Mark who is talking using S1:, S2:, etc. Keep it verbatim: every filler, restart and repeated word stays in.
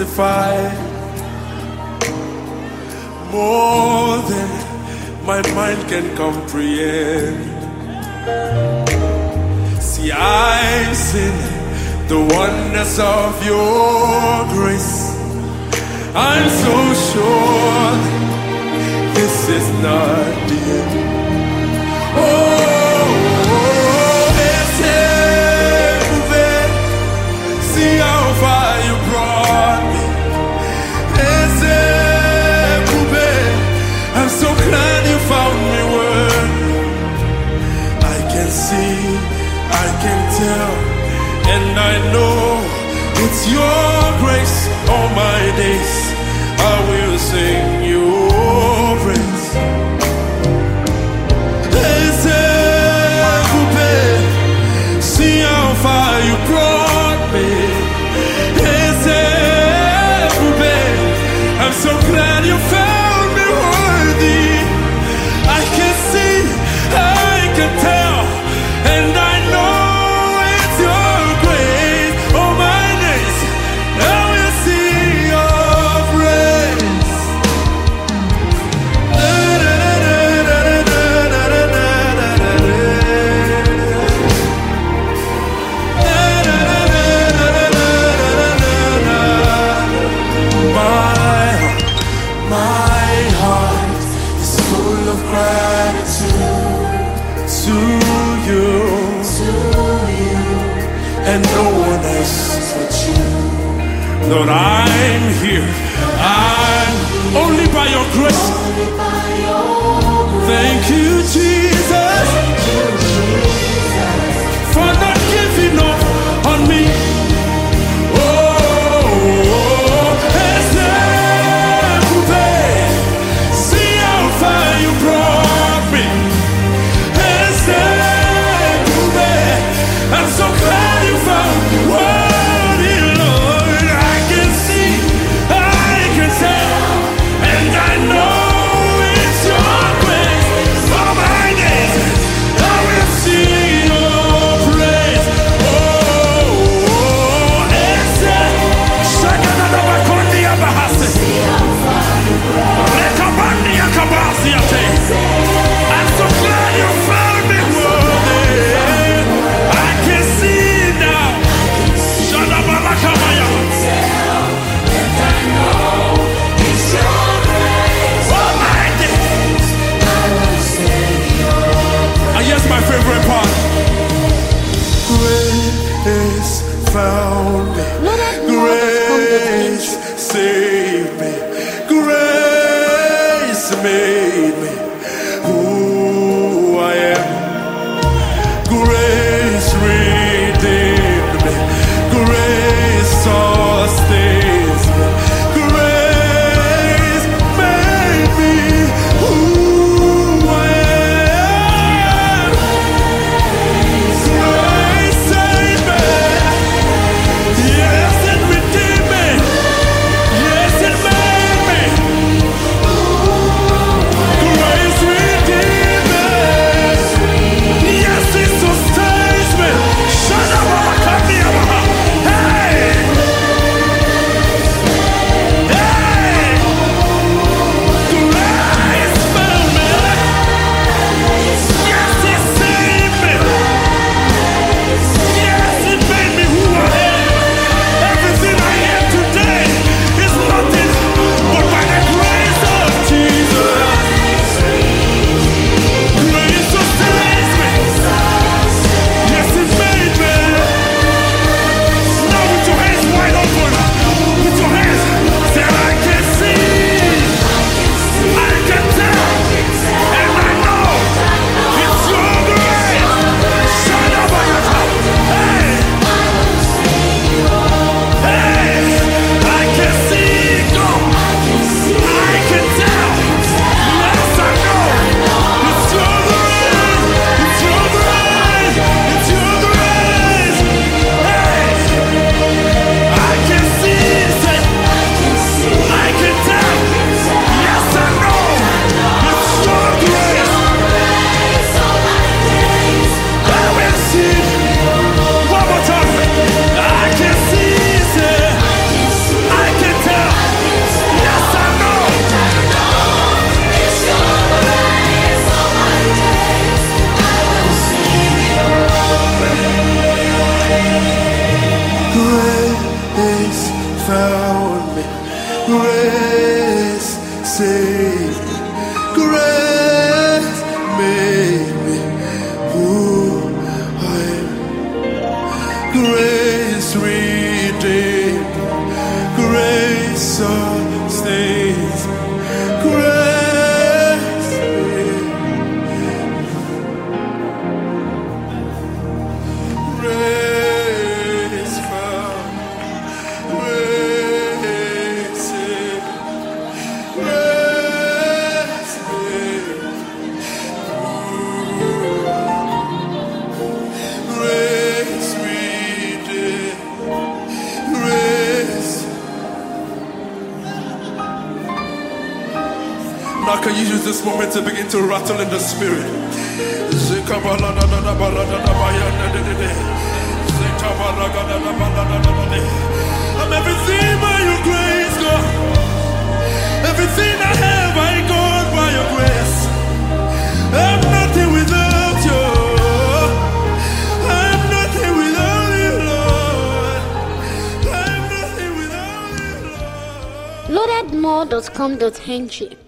S1: testify more than my mind can comprehend. See, I've seen the wonders of your grace. I'm so sure this is not the end. Oh, see how far you brought me. I'm so glad you found me worthy. I can see, I can tell, and I know it's your grace. All my days I will sing your praise. See how far you brought me. I'm so glad you found me worthy. I can see, I can tell, and I know it's your grace. All my days I will sing your praise. My heart is full of gratitude to you, to you, and no one else but you. Lord, I'm here. I'm only by your grace. Thank you, Jesus, for not giving up on me. I'm so glad you found me worthy, Lord. I can see, I can tell, and I know it's your grace. For my days I will sing your praise. Oh, ese shakana bakondi abahase, lekabandi akabasi ate. I'm so glad you found me worthy. I can see now. Shadabalakabaya. And I know it's your grace. For my days I will sing your praise. And here's my favorite part. Grace found me. Grace saved me. Grace made me who I am. Grace redeemed me. Grace sustains me. Grace made me who I am. Grace saved me. Yes, it redeemed me. Yes, it made me. Grace redeemed, grace sustains, grace grace found, grace saved, grace saved, grace redeemed, grace. Now can you use this moment to begin to rattle in the spirit? I'm everything by your grace, God. Everything I have, I got by your grace. I'm nothing without you. I'm nothing without you, Lord. I'm nothing without you, Lord.
S2: loaded more dot com dot n g